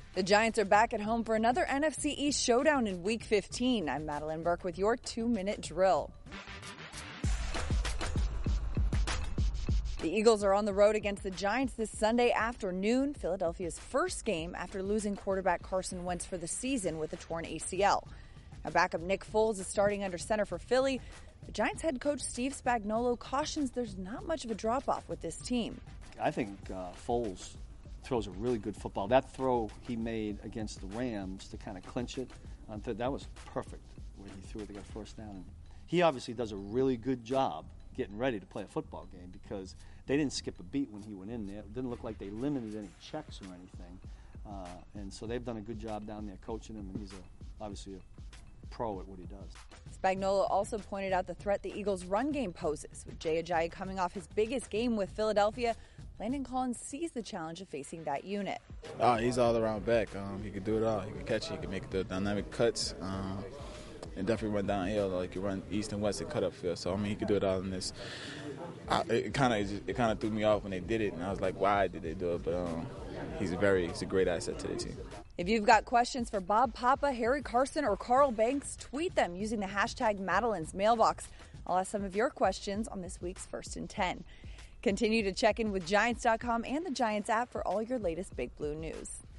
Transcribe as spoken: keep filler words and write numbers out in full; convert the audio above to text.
The Giants are back at home for another N F C East showdown in Week fifteen. I'm Madeline Burke with your two-minute drill. The Eagles are on the road against the Giants this Sunday afternoon, Philadelphia's first game after losing quarterback Carson Wentz for the season with a torn A C L. Now, backup Nick Foles is starting under center for Philly. The Giants head coach Steve Spagnuolo cautions there's not much of a drop-off with this team. I think uh, Foles throws a really good football. That throw he made against the Rams to kind of clinch it, uh, that was perfect, where he threw it to get a first down. And he obviously does a really good job getting ready to play a football game because they didn't skip a beat when he went in there. It didn't look like they limited any checks or anything. Uh, and so they've done a good job down there coaching him, and he's a, obviously a pro at what he does. Spagnuolo also pointed out the threat the Eagles' run game poses. With Jay Ajayi coming off his biggest game with Philadelphia, Landon Collins sees the challenge of facing that unit. Oh, he's all around back. Um, he can do it all. He can catch it. He can make the dynamic cuts. Um, and definitely run downhill. Like he run east and west and cut up field. So I mean, he could do it all in this. I, it kind of it kind of threw me off when they did it, and I was like, why did they do it? But um, he's a very he's a great asset to the team. If you've got questions for Bob Papa, Harry Carson, or Carl Banks, tweet them using the hashtag Madeline's Mailbox. I'll ask some of your questions on this week's First and ten. Continue to check in with Giants dot com and the Giants app for all your latest Big Blue news.